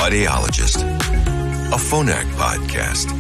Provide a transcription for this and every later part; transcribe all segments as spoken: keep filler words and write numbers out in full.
Audiologist, a Phonak podcast.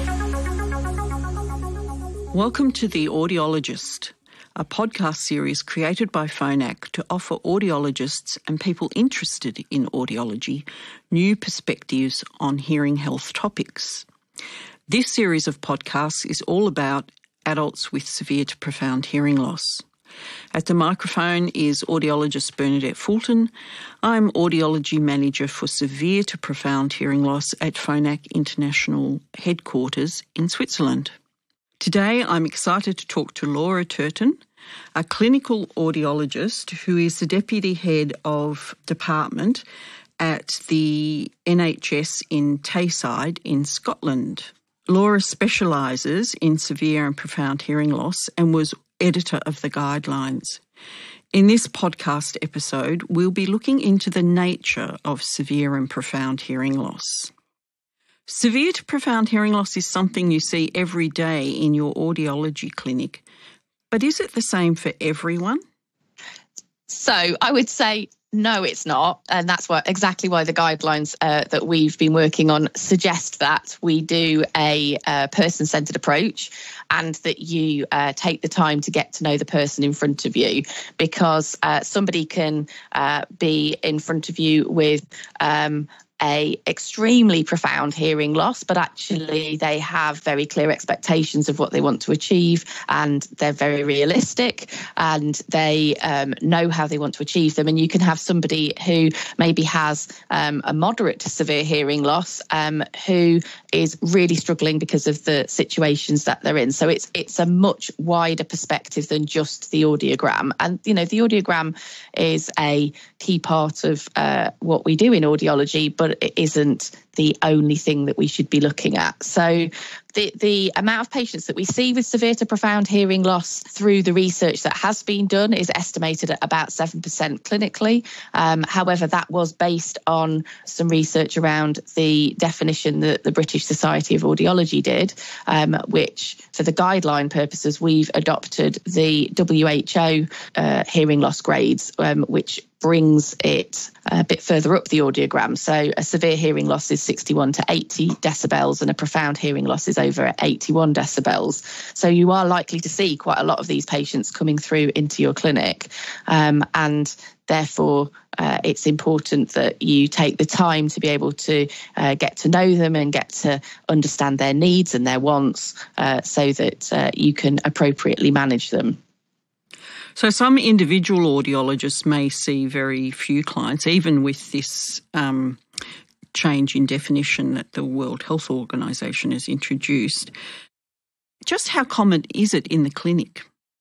Welcome to The Audiologist, a podcast series created by Phonak to offer audiologists and people interested in audiology new perspectives on hearing health topics. This series of podcasts is all about adults with severe to profound hearing loss. At the microphone is audiologist Bernadette Fulton. I'm Audiology Manager for Severe to Profound Hearing Loss at Phonak International Headquarters in Switzerland. Today I'm excited to talk to Laura Turton, a clinical audiologist who is the Deputy Head of Department at the N H S in Tayside in Scotland. Laura specialises in severe and profound hearing loss and was editor of the guidelines. In this podcast episode, we'll be looking into the nature of severe and profound hearing loss. Severe to profound hearing loss is something you see every day in your audiology clinic, but is it the same for everyone? So I would say no, it's not. And that's what exactly why the guidelines uh, that we've been working on suggest that we do a uh, person-centred approach and that you uh, take the time to get to know the person in front of you, because uh, somebody can uh, be in front of you with um, a extremely profound hearing loss, but actually they have very clear expectations of what they want to achieve, and they're very realistic, and they um, know how they want to achieve them. And you can have somebody who maybe has um, a moderate to severe hearing loss um, who is really struggling because of the situations that they're in. So it's it's a much wider perspective than just the audiogram. And, you know, the audiogram is a key part of uh, what we do in audiology, but but it isn't the only thing that we should be looking at. So the, the amount of patients that we see with severe to profound hearing loss through the research that has been done is estimated at about seven percent clinically. Um, however, that was based on some research around the definition that the British Society of Audiology did, um, which for the guideline purposes, we've adopted the W H O uh, hearing loss grades, um, which brings it a bit further up the audiogram. So a severe hearing loss is sixty-one to eighty decibels and a profound hearing loss is over eighty-one decibels. So you are likely to see quite a lot of these patients coming through into your clinic. Um, and therefore, uh, it's important that you take the time to be able to uh, get to know them and get to understand their needs and their wants uh, so that uh, you can appropriately manage them. So some individual audiologists may see very few clients, even with this um, change in definition that the World Health Organization has introduced. Just how common is it in the clinic?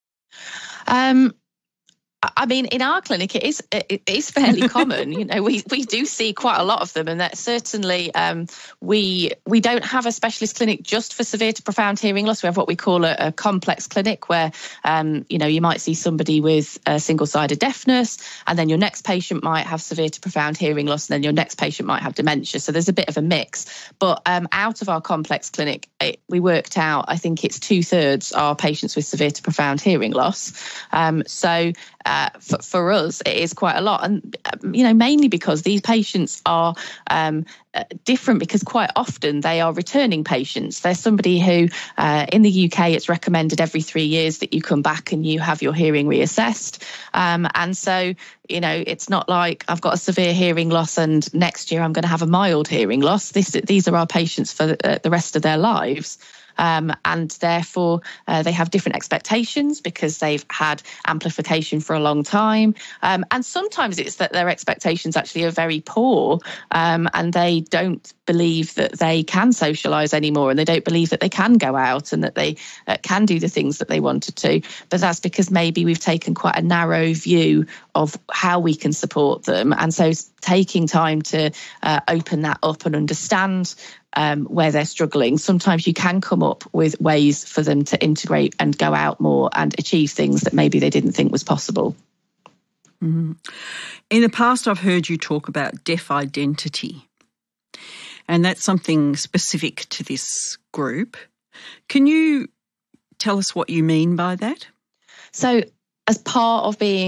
Um, I mean, in our clinic, it is it is fairly common. You know, we, we do see quite a lot of them, and that certainly um, we we don't have a specialist clinic just for severe to profound hearing loss. We have what we call a, a complex clinic, where um, you know you might see somebody with a single-sided deafness, and then your next patient might have severe to profound hearing loss, and then your next patient might have dementia. So there's a bit of a mix. But um, out of our complex clinic, it, we worked out, I think it's two thirds are patients with severe to profound hearing loss. Um, so Uh, for, for us, it is quite a lot. And, you know, mainly because these patients are um, uh, different, because quite often they are returning patients. There's somebody who, uh, in the U K, it's recommended every three years that you come back and you have your hearing reassessed. Um, and so, you know, it's not like I've got a severe hearing loss and next year I'm going to have a mild hearing loss. This, these are our patients for the, uh, the rest of their lives. Um, and therefore, uh, they have different expectations because they've had amplification for a long time. Um, and sometimes it's that their expectations actually are very poor, um, and they don't believe that they can socialise anymore, and they don't believe that they can go out and that they uh, can do the things that they wanted to. But that's because maybe we've taken quite a narrow view of how we can support them. And so taking time to uh, open that up and understand Um, where they're struggling, sometimes you can come up with ways for them to integrate and go out more and achieve things that maybe they didn't think was possible. Mm-hmm. In the past, I've heard you talk about deaf identity, and that's something specific to this group. Can you tell us what you mean by that? So as part of being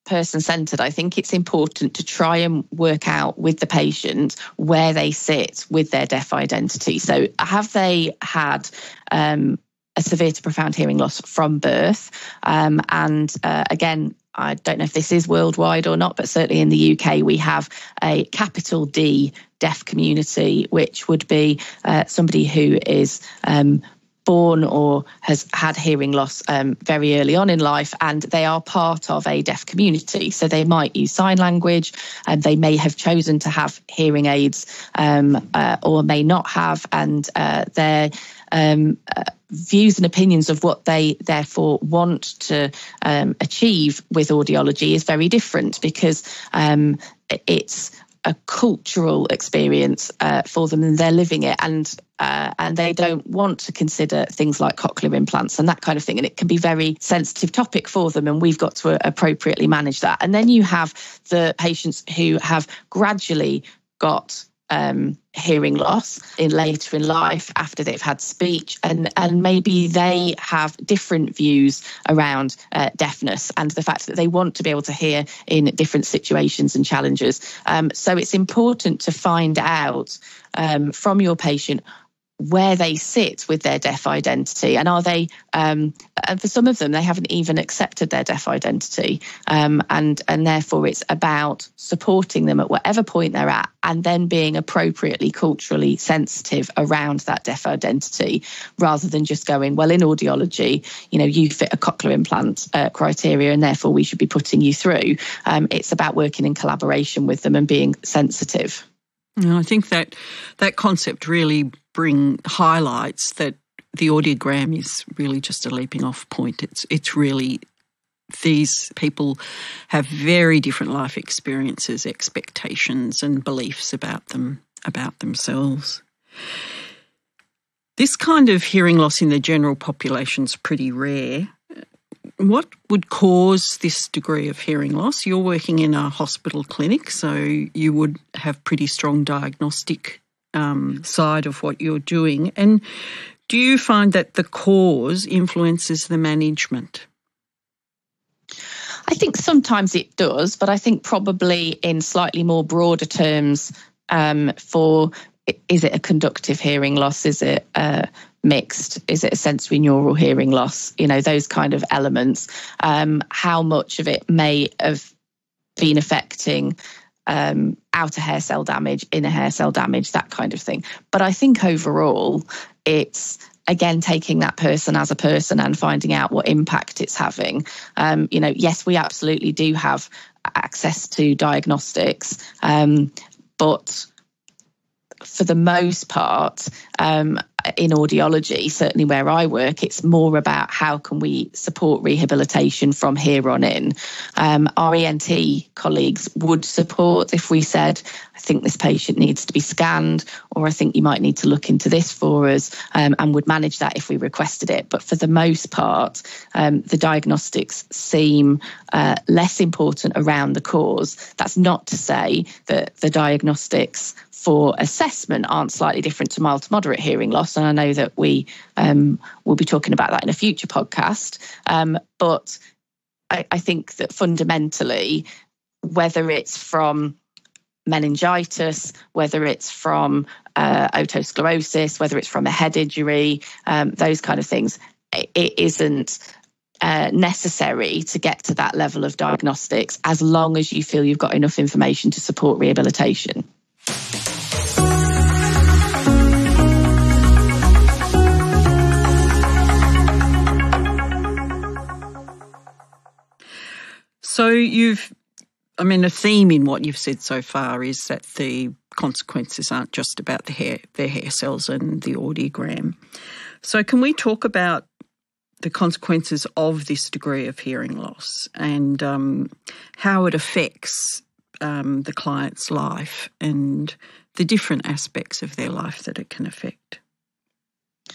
person-centred, I think it's important to try and work out with the patient where they sit with their deaf identity. So have they had um, a severe to profound hearing loss from birth? Um, and uh, again, I don't know if this is worldwide or not, but certainly in the U K, we have a capital D deaf community, which would be uh, somebody who is um, born or has had hearing loss um, very early on in life, and they are part of a deaf community. So they might use sign language, and they may have chosen to have hearing aids um, uh, or may not have, and uh, their um, uh, views and opinions of what they therefore want to um, achieve with audiology is very different, because um, it's a cultural experience uh, for them, and they're living it, and uh, and they don't want to consider things like cochlear implants and that kind of thing, and it can be a very sensitive topic for them, and we've got to appropriately manage that. And then you have the patients who have gradually got um, hearing loss in later in life after they've had speech, and and maybe they have different views around uh, deafness and the fact that they want to be able to hear in different situations and challenges. Um, so it's important to find out um, from your patient where they sit with their deaf identity, and are they um and for some of them they haven't even accepted their deaf identity, um and and therefore it's about supporting them at whatever point they're at, and then being appropriately culturally sensitive around that deaf identity, rather than just going, well, in audiology, you know, you fit a cochlear implant uh, criteria and therefore we should be putting you through. Um, it's about working in collaboration with them and being sensitive. And I think that that concept really bring highlights that the audiogram is really just a leaping off point. It's it's really, these people have very different life experiences, expectations and beliefs about them, about themselves. This kind of hearing loss in the general population is pretty rare. What would cause this degree of hearing loss? You're working in a hospital clinic, so you would have pretty strong diagnostic um, side of what you're doing. And do you find that the cause influences the management? I think sometimes it does, but I think probably in slightly more broader terms, um, for is it a conductive hearing loss? Is it uh, mixed? Is it a sensory neural hearing loss? You know, those kind of elements. Um, how much of it may have been affecting um, outer hair cell damage, inner hair cell damage, that kind of thing. But I think overall, it's again taking that person as a person and finding out what impact it's having. Um, you know, yes, we absolutely do have access to diagnostics, um, but for the most part, um, in audiology, certainly where I work, it's more about how can we support rehabilitation from here on in. Um, our E N T colleagues would support if we said, I think this patient needs to be scanned, or I think you might need to look into this for us, um, and would manage that if we requested it. But for the most part, um, the diagnostics seem uh, less important around the cause. That's not to say that the diagnostics for assessment aren't slightly different to mild to moderate hearing loss. And I know that we um, will be talking about that in a future podcast. Um, but I, I think that fundamentally, whether it's from meningitis, whether it's from uh, otosclerosis, whether it's from a head injury, um, those kind of things, it, it isn't uh, necessary to get to that level of diagnostics as long as you feel you've got enough information to support rehabilitation. So you've, I mean, a theme in what you've said so far is that the consequences aren't just about the hair, their hair cells and the audiogram. So can we talk about the consequences of this degree of hearing loss and um, how it affects um, the client's life and the different aspects of their life that it can affect?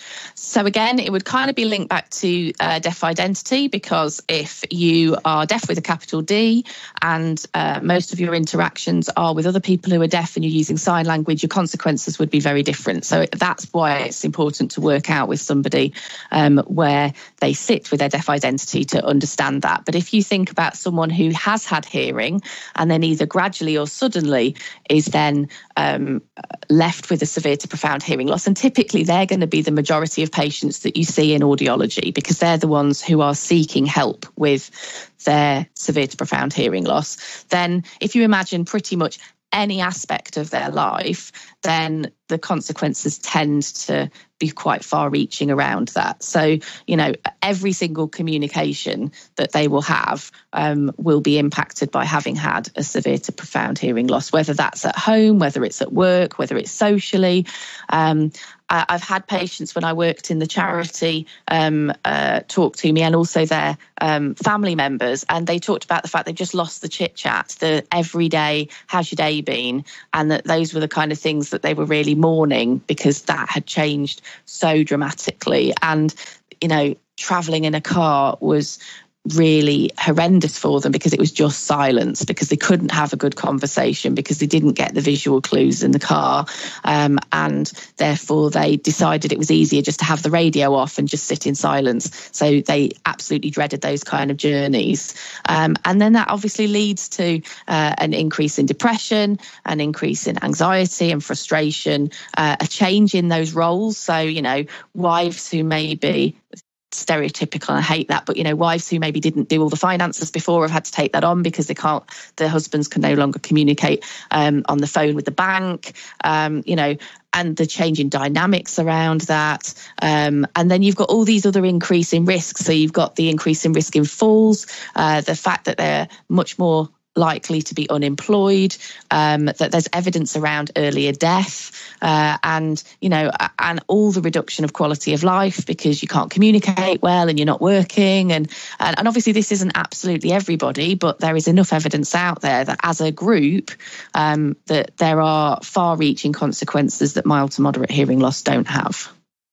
So again, it would kind of be linked back to uh, deaf identity, because if you are deaf with a capital D and uh, most of your interactions are with other people who are deaf and you're using sign language, your consequences would be very different. So that's why it's important to work out with somebody um, where they sit with their deaf identity to understand that. But if you think about someone who has had hearing and then either gradually or suddenly is then um, left with a severe to profound hearing loss, and typically they're going to be the majority of patients that you see in audiology, because they're the ones who are seeking help with their severe to profound hearing loss, then if you imagine pretty much any aspect of their life, then the consequences tend to be quite far-reaching around that. So, you know, every single communication that they will have um, will be impacted by having had a severe to profound hearing loss, whether that's at home, whether it's at work, whether it's socially. Um, I, I've had patients when I worked in the charity um, uh, talk to me, and also their um, family members, and they talked about the fact they just lost the chit-chat, the everyday, how's your day been? And that those were the kind of things that they were really mourning, because that had changed so dramatically. And, you know, traveling in a car was really horrendous for them, because it was just silence, because they couldn't have a good conversation, because they didn't get the visual clues in the car, um, and therefore they decided it was easier just to have the radio off and just sit in silence. So they absolutely dreaded those kind of journeys, um, and then that obviously leads to uh, an increase in depression, an increase in anxiety and frustration, uh, a change in those roles. So, you know, wives who may be stereotypical, I hate that, but you know, wives who maybe didn't do all the finances before have had to take that on because they can't, their husbands can no longer communicate um, on the phone with the bank, um, you know, and the change in dynamics around that. Um, and then you've got all these other increase in risks. So you've got the increase in risk in falls, uh, the fact that they're much more likely to be unemployed, um, that there's evidence around earlier death, uh, and, you know, and all the reduction of quality of life because you can't communicate well and you're not working. And, and, and obviously this isn't absolutely everybody, but there is enough evidence out there that as a group, um, that there are far-reaching consequences that mild to moderate hearing loss don't have.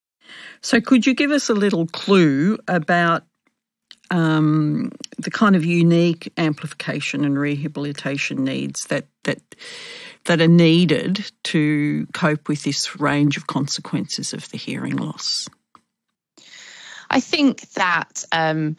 So could you give us a little clue about Um, the kind of unique amplification and rehabilitation needs that that that are needed to cope with this range of consequences of the hearing loss? I think that um,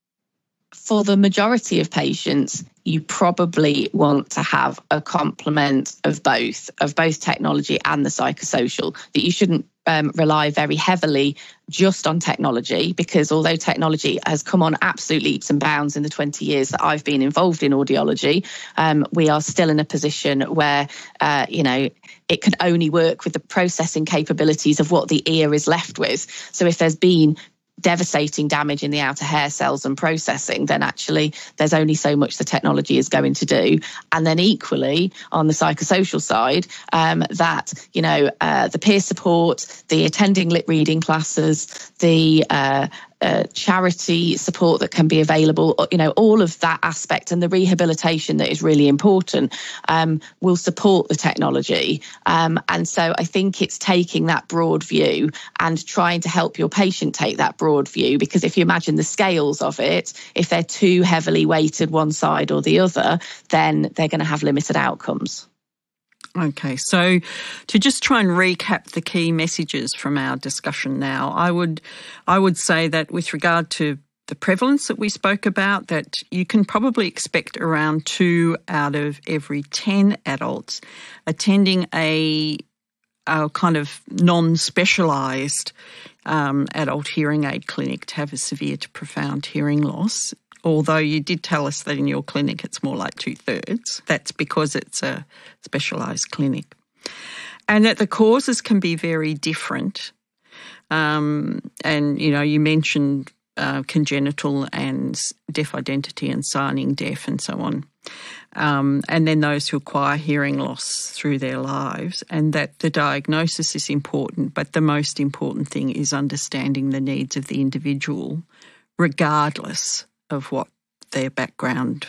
for the majority of patients, you probably want to have a complement of both, of both technology and the psychosocial, that you shouldn't Um, rely very heavily just on technology, because although technology has come on absolute leaps and bounds in the twenty years that I've been involved in audiology, um, we are still in a position where, uh, you know, it can only work with the processing capabilities of what the ear is left with. So if there's been devastating damage in the outer hair cells and processing, then actually there's only so much the technology is going to do. And then equally on the psychosocial side, um, that, you know, uh, the peer support, the attending lip reading classes, the uh, uh, charity support that can be available, you know, all of that aspect and the rehabilitation that is really important um, will support the technology. Um, and so I think it's taking that broad view and trying to help your patient take that broad view, because if you imagine the scales of it, if they're too heavily weighted one side or the other, then they're going to have limited outcomes. Okay, so to just try and recap the key messages from our discussion now, I would I would say that with regard to the prevalence that we spoke about, that you can probably expect around two out of every ten adults attending a, a kind of non-specialised um, adult hearing aid clinic to have a severe to profound hearing loss. Although you did tell us that in your clinic it's more like two-thirds. That's because it's a specialised clinic. And that the causes can be very different. Um, and, you know, you mentioned uh, congenital and deaf identity and signing deaf and so on. Um, and then those who acquire hearing loss through their lives, and that the diagnosis is important, but the most important thing is understanding the needs of the individual regardless of what their background.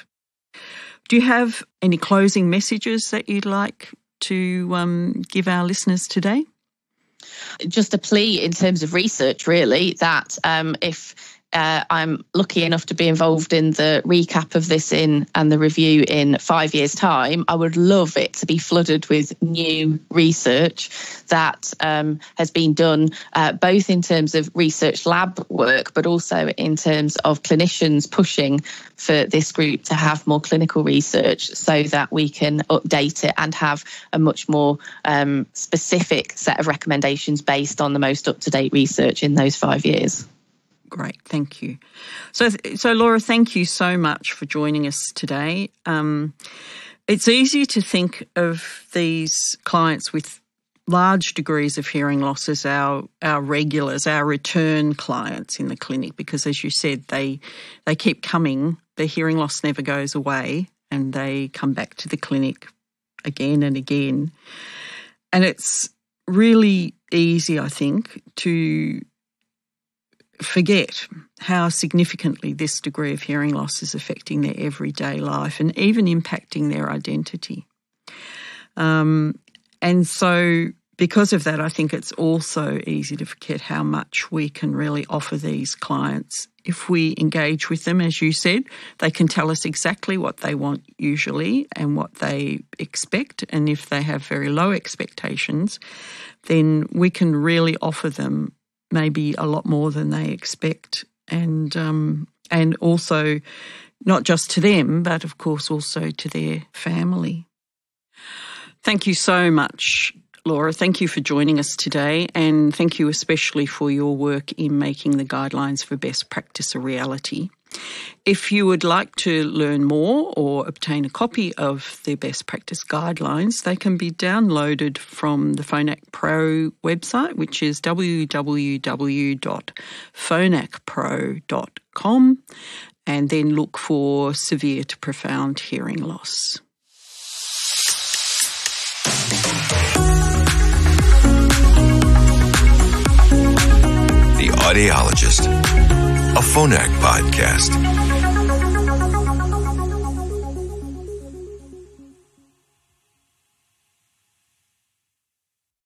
Do you have any closing messages that you'd like to um, give our listeners today? Just a plea in terms of research, really, that um, if uh, I'm lucky enough to be involved in the recap of this in and the review in five years' time, I would love it to be flooded with new research that um, has been done, uh, both in terms of research lab work, but also in terms of clinicians pushing for this group to have more clinical research so that we can update it and have a much more um, specific set of recommendations based on the most up-to-date research in those five years. Great, thank you. So, so Laura, thank you so much for joining us today. Um, it's easy to think of these clients with large degrees of hearing loss as our, our regulars, our return clients in the clinic, because as you said, they they keep coming. Their hearing loss never goes away and they come back to the clinic again and again. And it's really easy, I think, to forget how significantly this degree of hearing loss is affecting their everyday life and even impacting their identity. Um, and so because of that, I think it's also easy to forget how much we can really offer these clients. If we engage with them, as you said, they can tell us exactly what they want usually and what they expect. And if they have very low expectations, then we can really offer them maybe a lot more than they expect, and um, and also not just to them, but of course also to their family. Thank you so much, Laura. Thank you for joining us today, and thank you especially for your work in making the guidelines for best practice a reality. If you would like to learn more or obtain a copy of the best practice guidelines, they can be downloaded from the Phonak Pro website, which is w w w dot phonak pro dot com, and then look for severe to profound hearing loss. The Audiologist, a Phonak podcast.